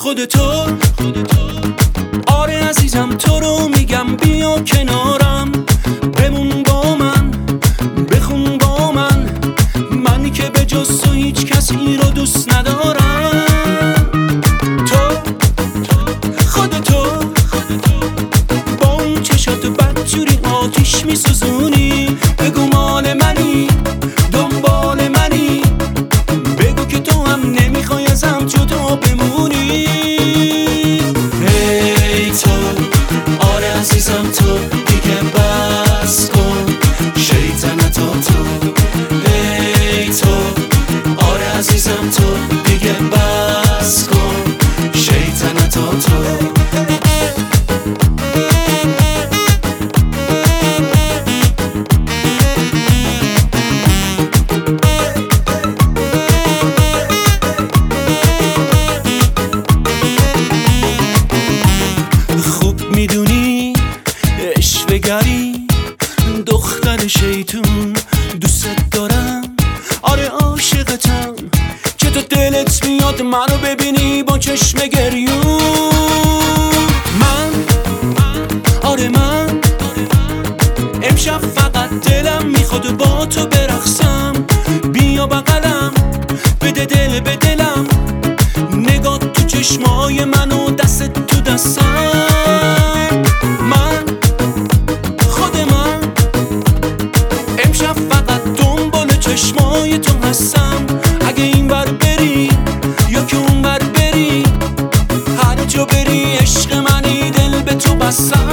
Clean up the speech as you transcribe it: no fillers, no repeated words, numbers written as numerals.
خودتو. آره عزیزم تو رو میگم بیا کنارم، بمون با من، بخون با من، منی که به جز تو هیچ کسی رو دوست ندارم. تو خودتو با اون چشات بدجوری آتیش میسوزونی، بگو مال منی، دنبال منی، بگو که تو هم نمیخوای ازم جدا بمونی. ای تو، آره عزیزم تو دیگه بس کن شیطنتو تو. ای تو، آره عزیزم تو دیگه بس کن شیطنتو تو. میدونی اشوه‌گری دختر شیطون، دوست دارم، آره عاشقتم، که تو دلت میاد منو ببینی با چشم گریون. من آره من امشب فقط دلم میخواد با تو برقصم، بیا بغلم، بده دل به دلم، نگاه تو چشمای منو دست تو دستم. امشب فقط دنبال چشمای تو هستم، اگه این بر بری یا که اون بر بری، هر جا بری عشق منی، دل به تو بستم.